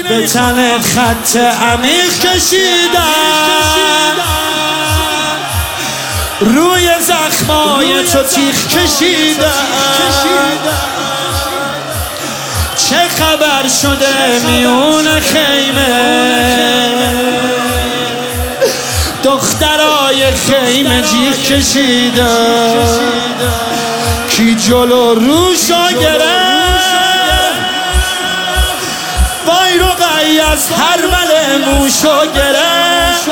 به تن خط عمیق کشیدن، روی زخمای تو تیغ کشیدن. چه خبر شده میون خیمه، دخترای خیمه جیغ کشیدن. کی جلو روشو گرفت، وای رو قی از هرمل موشو گرفت.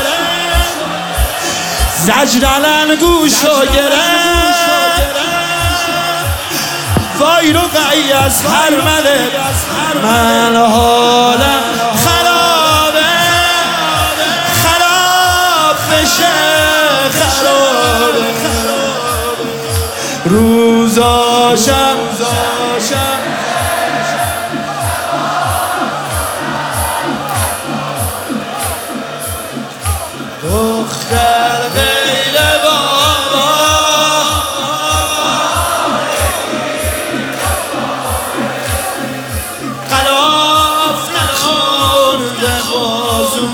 زجرلن گوشو گرفت، وای رو قی از هرمل. من حالم خرابه، خراب بشه خرابه. روزاشم دختر غیر بابا، خلاف نخورده بازو.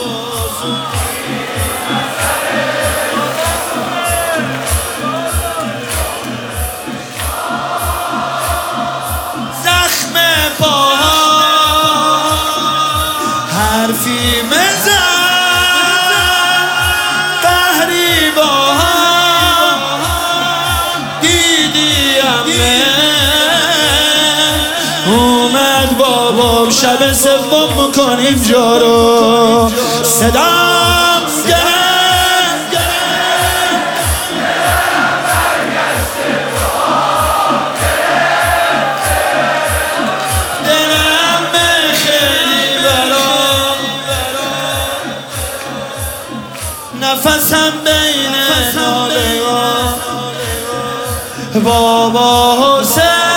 زخم پاها حرفی مزن، اومد بابام شب سوم میکنیم جا رو. صدام گرم دلم خیلی برام، نفسم بین ناله‌ها. بابا حسین